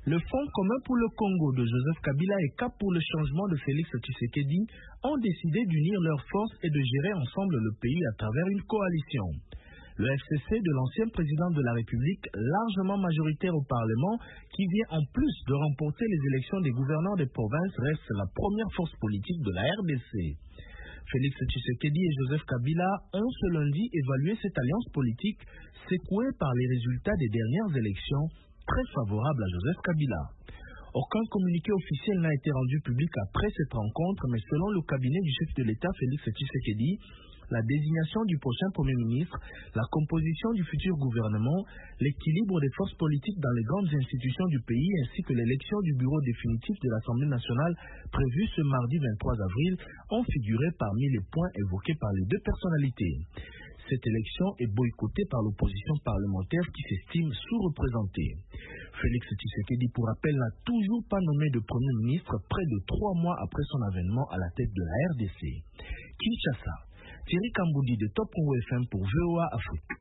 Le Front commun pour le Congo de Joseph Kabila et Cap pour le changement de Félix Tshisekedi ont décidé d'unir leurs forces et de gérer ensemble le pays à travers une coalition. Le FCC de l'ancien président de la République, largement majoritaire au Parlement, qui vient en plus de remporter les élections des gouverneurs des provinces, reste la première force politique de la RDC. Félix Tshisekedi et Joseph Kabila ont ce lundi évalué cette alliance politique secouée par les résultats des dernières élections, très favorable à Joseph Kabila. Aucun communiqué officiel n'a été rendu public après cette rencontre, mais selon le cabinet du chef de l'État Félix Tshisekedi, la désignation du prochain Premier ministre, la composition du futur gouvernement, l'équilibre des forces politiques dans les grandes institutions du pays ainsi que l'élection du bureau définitif de l'Assemblée nationale prévue ce mardi 23 avril ont figuré parmi les points évoqués par les deux personnalités. Cette élection est boycottée par l'opposition parlementaire qui s'estime sous-représentée. Félix Tshisekedi, pour rappel, n'a toujours pas nommé de Premier ministre près de 3 mois après son avènement à la tête de la RDC. Kinshasa, Thierry Kamboudi de Top Congo FM pour VOA Afrique.